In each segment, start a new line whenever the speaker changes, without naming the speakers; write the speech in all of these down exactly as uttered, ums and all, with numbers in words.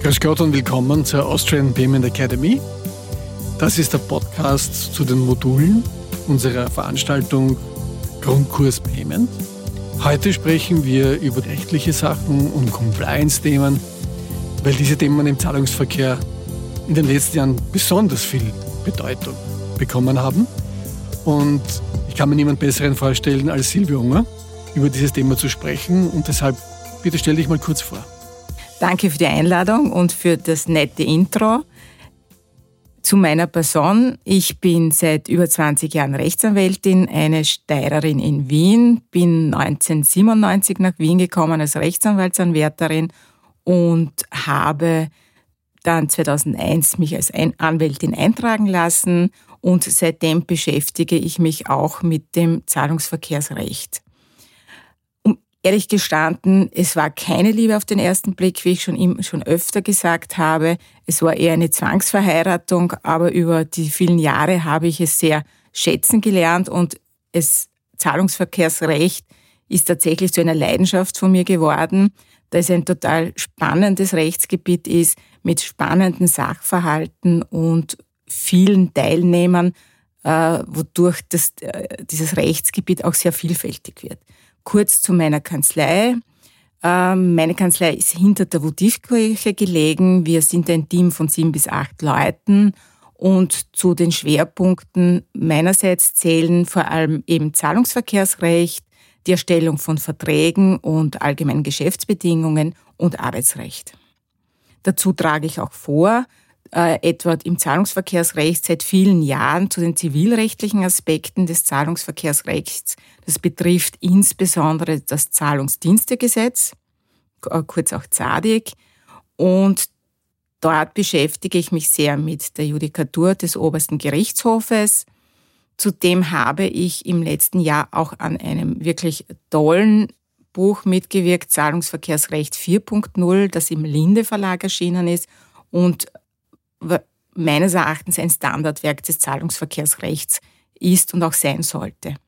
Grüß Gott und willkommen zur Austrian Payment Academy. Das ist der Podcast zu den Modulen unserer Veranstaltung Grundkurs Payment. Heute sprechen wir über rechtliche Sachen und Compliance-Themen, weil diese Themen im Zahlungsverkehr in den letzten Jahren besonders viel Bedeutung bekommen haben. Und ich kann mir niemand Besseren vorstellen als Silvia Unger, über dieses Thema zu sprechen. Und deshalb, bitte stell dich mal kurz vor.
Danke für die Einladung und für das nette Intro. Zu meiner Person. Ich bin seit über zwanzig Jahren Rechtsanwältin, eine Steirerin in Wien, bin neunzehnhundertsiebenundneunzig nach Wien gekommen als Rechtsanwaltsanwärterin und habe dann zweitausendeins mich als Anwältin eintragen lassen und seitdem beschäftige ich mich auch mit dem Zahlungsverkehrsrecht. Ehrlich gestanden, es war keine Liebe auf den ersten Blick, wie ich schon, schon öfter gesagt habe. Es war eher eine Zwangsverheiratung, aber über die vielen Jahre habe ich es sehr schätzen gelernt und das Zahlungsverkehrsrecht ist tatsächlich zu einer Leidenschaft von mir geworden, da es ein total spannendes Rechtsgebiet ist, mit spannenden Sachverhalten und vielen Teilnehmern, äh, wodurch das, äh, dieses Rechtsgebiet auch sehr vielfältig wird. Kurz zu meiner Kanzlei. Meine Kanzlei ist hinter der Votivkirche gelegen. Wir sind ein Team von sieben bis acht Leuten und zu den Schwerpunkten meinerseits zählen vor allem eben Zahlungsverkehrsrecht, die Erstellung von Verträgen und allgemeinen Geschäftsbedingungen und Arbeitsrecht. Dazu trage ich auch vor, Äh, etwa im Zahlungsverkehrsrecht seit vielen Jahren zu den zivilrechtlichen Aspekten des Zahlungsverkehrsrechts. Das betrifft insbesondere das Zahlungsdienstegesetz, kurz auch ZADIG. Und dort beschäftige ich mich sehr mit der Judikatur des Obersten Gerichtshofes. Zudem habe ich im letzten Jahr auch an einem wirklich tollen Buch mitgewirkt, Zahlungsverkehrsrecht vier Punkt null, das im Linde Verlag erschienen ist und meines Erachtens ein Standardwerk des Zahlungsverkehrsrechts ist und auch sein sollte.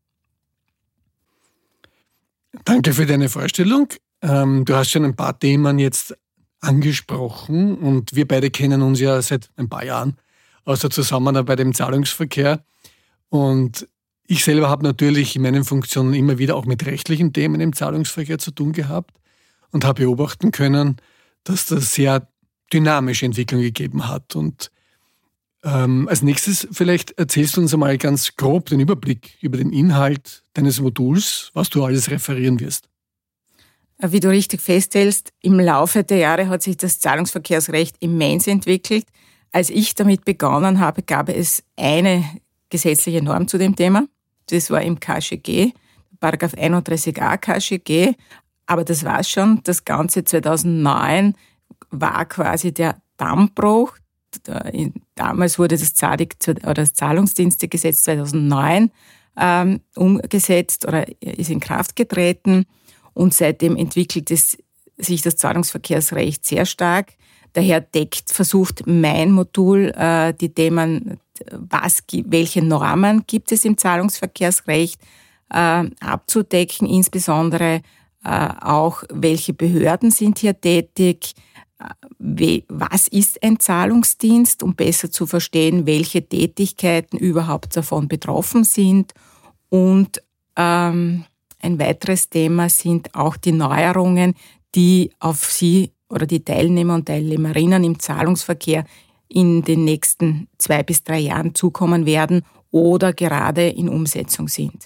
Danke für deine Vorstellung. Du hast schon ein paar Themen jetzt angesprochen und wir beide kennen uns ja seit ein paar Jahren aus der Zusammenarbeit im Zahlungsverkehr. Und ich selber habe natürlich in meinen Funktionen immer wieder auch mit rechtlichen Themen im Zahlungsverkehr zu tun gehabt und habe beobachten können, dass das sehr dynamische Entwicklung gegeben hat. Und ähm, als nächstes vielleicht erzählst du uns einmal ganz grob den Überblick über den Inhalt deines Moduls, was du alles referieren wirst.
Wie du richtig feststellst, im Laufe der Jahre hat sich das Zahlungsverkehrsrecht immens entwickelt. Als ich damit begonnen habe, gab es eine gesetzliche Norm zu dem Thema. Das war im K S G G, Paragraph einunddreißig a K S G. Aber das war's schon. Das Ganze zweitausendneun war quasi der Dammbruch. Damals wurde das ZADIG oder das Zahlungsdienstegesetz zweitausendneun ähm, umgesetzt oder ist in Kraft getreten und seitdem entwickelt es sich das Zahlungsverkehrsrecht sehr stark. Daher deckt, versucht mein Modul äh, die Themen, was, welche Normen gibt es im Zahlungsverkehrsrecht äh, abzudecken, insbesondere äh, auch welche Behörden sind hier tätig, was ist ein Zahlungsdienst, um besser zu verstehen, welche Tätigkeiten überhaupt davon betroffen sind. Und ähm, ein weiteres Thema sind auch die Neuerungen, die auf Sie oder die Teilnehmer und Teilnehmerinnen im Zahlungsverkehr in den nächsten zwei bis drei Jahren zukommen werden oder gerade in Umsetzung sind.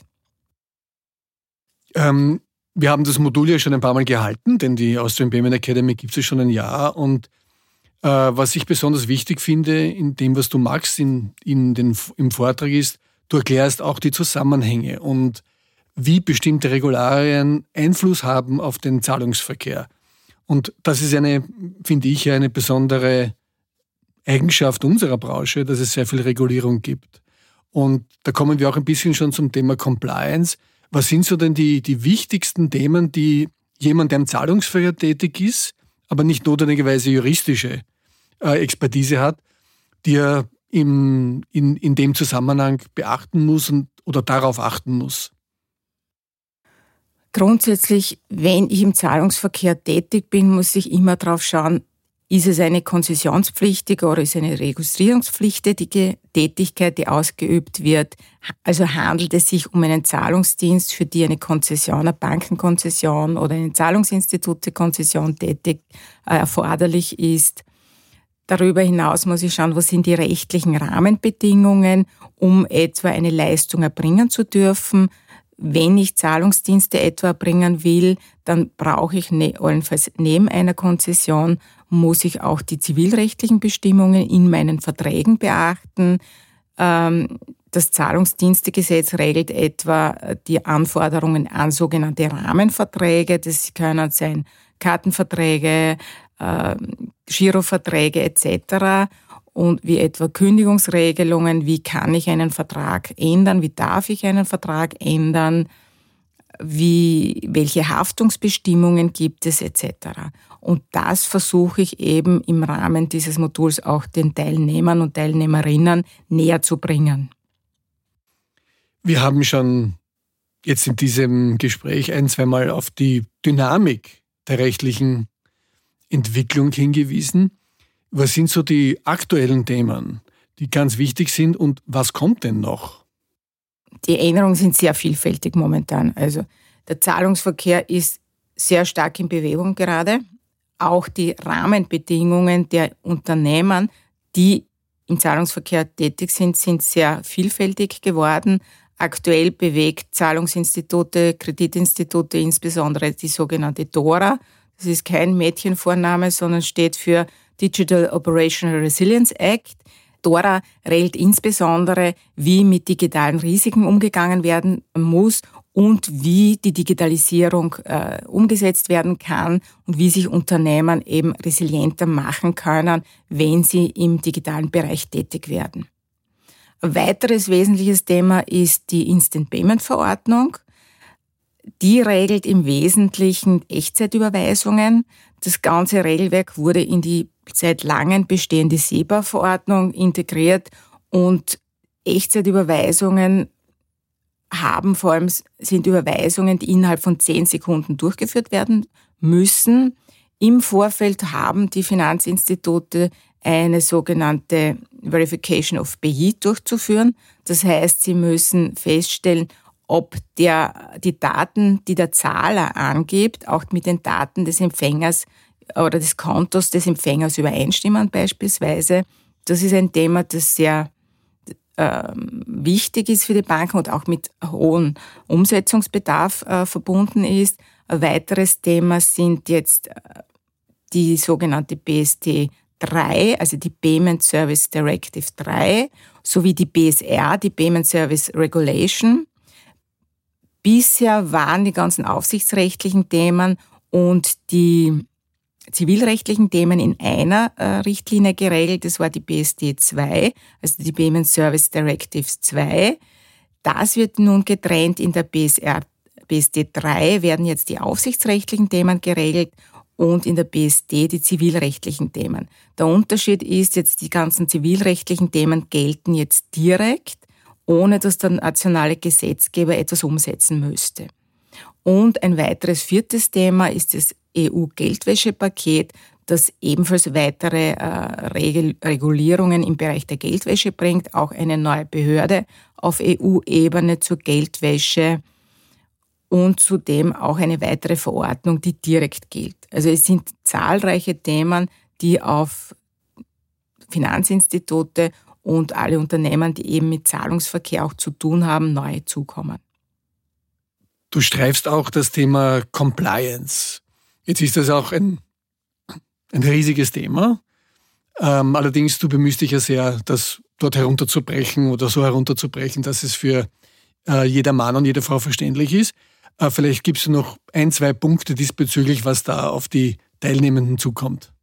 Ähm Wir haben das Modul ja schon ein paar Mal gehalten, denn die Austrian Payment Academy gibt es schon ein Jahr. Und äh, was ich besonders wichtig finde in dem, was du machst in, in den, im Vortrag ist, du erklärst auch die Zusammenhänge und wie bestimmte Regularien Einfluss haben auf den Zahlungsverkehr. Und das ist eine, finde ich, eine besondere Eigenschaft unserer Branche, dass es sehr viel Regulierung gibt. Und da kommen wir auch ein bisschen schon zum Thema Compliance. Was sind so denn die, die wichtigsten Themen, die jemand, der im Zahlungsverkehr tätig ist, aber nicht notwendigerweise juristische äh, Expertise hat, die er im, in, in dem Zusammenhang beachten muss und, oder darauf achten muss?
Grundsätzlich, wenn ich im Zahlungsverkehr tätig bin, muss ich immer darauf schauen, Ist es eine konzessionspflichtige oder ist es eine registrierungspflichtige Tätigkeit, die ausgeübt wird? Also handelt es sich um einen Zahlungsdienst, für die eine Konzession, eine Bankenkonzession oder eine Zahlungsinstitutekonzession tätig äh, erforderlich ist? Darüber hinaus muss ich schauen, was sind die rechtlichen Rahmenbedingungen, um etwa eine Leistung erbringen zu dürfen. Wenn ich Zahlungsdienste etwa erbringen will, dann brauche ich ne, allenfalls neben einer Konzession, muss ich auch die zivilrechtlichen Bestimmungen in meinen Verträgen beachten. Das Zahlungsdienstegesetz regelt etwa die Anforderungen an sogenannte Rahmenverträge. Das können sein Kartenverträge, Giroverträge et cetera. Und wie etwa Kündigungsregelungen, wie kann ich einen Vertrag ändern, wie darf ich einen Vertrag ändern, wie, welche Haftungsbestimmungen gibt es et cetera. Und das versuche ich eben im Rahmen dieses Moduls auch den Teilnehmern und Teilnehmerinnen näher zu bringen.
Wir haben schon jetzt in diesem Gespräch ein-, zweimal auf die Dynamik der rechtlichen Entwicklung hingewiesen. Was sind so die aktuellen Themen, die ganz wichtig sind und was kommt denn noch?
Die Änderungen sind sehr vielfältig momentan. Also der Zahlungsverkehr ist sehr stark in Bewegung gerade. Auch die Rahmenbedingungen der Unternehmen, die im Zahlungsverkehr tätig sind, sind sehr vielfältig geworden. Aktuell bewegt Zahlungsinstitute, Kreditinstitute, insbesondere die sogenannte DORA. Das ist kein Mädchenvorname, sondern steht für Digital Operational Resilience Act. DORA regelt insbesondere, wie mit digitalen Risiken umgegangen werden muss und wie die Digitalisierung äh, umgesetzt werden kann und wie sich Unternehmen eben resilienter machen können, wenn sie im digitalen Bereich tätig werden. Ein weiteres wesentliches Thema ist die Instant Payment Verordnung. Die regelt im Wesentlichen Echtzeitüberweisungen. Das ganze Regelwerk wurde in die seit langem bestehende SEPA-Verordnung integriert und Echtzeitüberweisungen haben vor allem, sind Überweisungen, die innerhalb von zehn Sekunden durchgeführt werden müssen. Im Vorfeld haben die Finanzinstitute eine sogenannte Verification of Payee durchzuführen. Das heißt, sie müssen feststellen, ob der, die Daten, die der Zahler angibt, auch mit den Daten des Empfängers oder des Kontos des Empfängers übereinstimmen beispielsweise. Das ist ein Thema, das sehr äh, wichtig ist für die Banken und auch mit hohem Umsetzungsbedarf äh, verbunden ist. Ein weiteres Thema sind jetzt äh, die sogenannte B S D drei, also die Payment Service Directive drei, sowie die B S R, die Payment Service Regulation. Bisher waren die ganzen aufsichtsrechtlichen Themen und die zivilrechtlichen Themen in einer äh, Richtlinie geregelt. Das war die B S D zwei, also die Payment Service Directive zwei. Das wird nun getrennt. In der B S R, B S D drei werden jetzt die aufsichtsrechtlichen Themen geregelt und in der B S D die zivilrechtlichen Themen. Der Unterschied ist jetzt, die ganzen zivilrechtlichen Themen gelten jetzt direkt, ohne dass der nationale Gesetzgeber etwas umsetzen müsste. Und ein weiteres viertes Thema ist das E U-Geldwäschepaket, das ebenfalls weitere äh, Regel- Regulierungen im Bereich der Geldwäsche bringt, auch eine neue Behörde auf E U-Ebene zur Geldwäsche und zudem auch eine weitere Verordnung, die direkt gilt. Also es sind zahlreiche Themen, die auf Finanzinstitute und alle Unternehmen, die eben mit Zahlungsverkehr auch zu tun haben, neu zukommen.
Du streifst auch das Thema Compliance. Jetzt ist das auch ein, ein riesiges Thema. Ähm, allerdings, du bemühst dich ja sehr, das dort herunterzubrechen oder so herunterzubrechen, dass es für äh, jeder Mann und jede Frau verständlich ist. Äh, vielleicht gibst du noch ein, zwei Punkte diesbezüglich, was da auf die Teilnehmenden zukommt.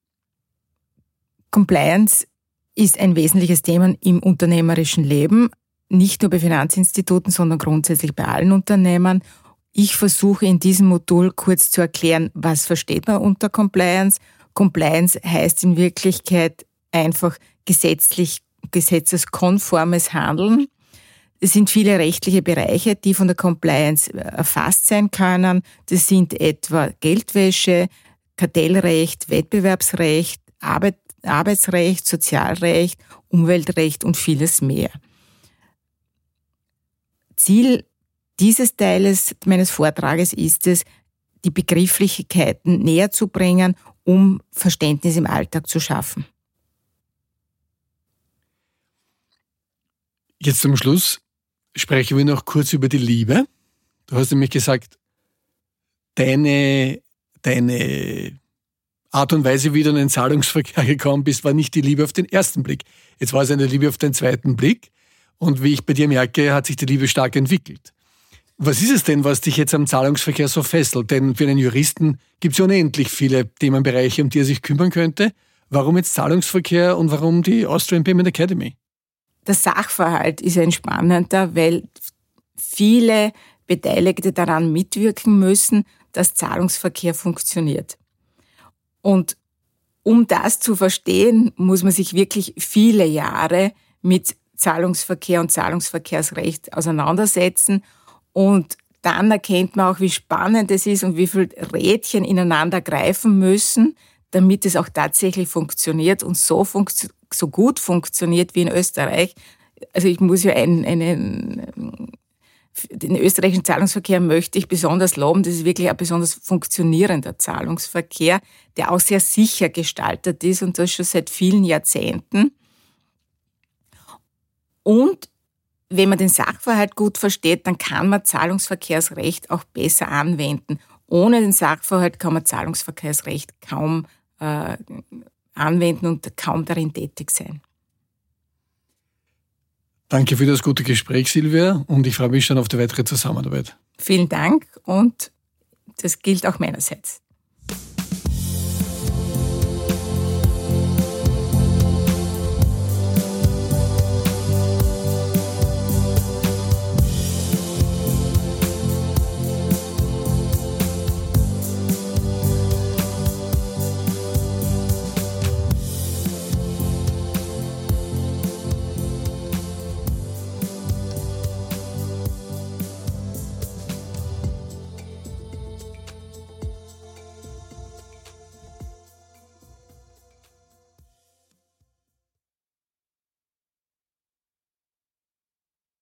Compliance ist ein wesentliches Thema im unternehmerischen Leben, nicht nur bei Finanzinstituten, sondern grundsätzlich bei allen Unternehmen. Ich versuche in diesem Modul kurz zu erklären, was versteht man unter Compliance. Compliance heißt in Wirklichkeit einfach gesetzlich, gesetzeskonformes Handeln. Es sind viele rechtliche Bereiche, die von der Compliance erfasst sein können. Das sind etwa Geldwäsche, Kartellrecht, Wettbewerbsrecht, Arbeit, Arbeitsrecht, Sozialrecht, Umweltrecht und vieles mehr. Ziel dieses Teiles meines Vortrages ist es, die Begrifflichkeiten näher zu bringen, um Verständnis im Alltag zu schaffen.
Jetzt zum Schluss sprechen wir noch kurz über die Liebe. Du hast nämlich gesagt, deine, deine Art und Weise, wie du in den Zahlungsverkehr gekommen bist, war nicht die Liebe auf den ersten Blick. Jetzt war es eine Liebe auf den zweiten Blick. Und wie ich bei dir merke, hat sich die Liebe stark entwickelt. Was ist es denn, was dich jetzt am Zahlungsverkehr so fesselt? Denn für einen Juristen gibt es ja unendlich viele Themenbereiche, um die er sich kümmern könnte. Warum jetzt Zahlungsverkehr und warum die Austrian Payment Academy?
Der Sachverhalt ist ein spannender, weil viele Beteiligte daran mitwirken müssen, dass Zahlungsverkehr funktioniert. Und um das zu verstehen, muss man sich wirklich viele Jahre mit Zahlungsverkehr und Zahlungsverkehrsrecht auseinandersetzen. Und dann erkennt man auch, wie spannend es ist und wie viele Rädchen ineinander greifen müssen, damit es auch tatsächlich funktioniert und so, funktio- so gut funktioniert wie in Österreich. Also ich muss ja einen, einen, den österreichischen Zahlungsverkehr möchte ich besonders loben. Das ist wirklich ein besonders funktionierender Zahlungsverkehr, der auch sehr sicher gestaltet ist und das schon seit vielen Jahrzehnten. Und wenn man den Sachverhalt gut versteht, dann kann man Zahlungsverkehrsrecht auch besser anwenden. Ohne den Sachverhalt kann man Zahlungsverkehrsrecht kaum äh, anwenden und kaum darin tätig sein.
Danke für das gute Gespräch, Silvia, und ich freue mich schon auf die weitere Zusammenarbeit.
Vielen Dank und das gilt auch meinerseits.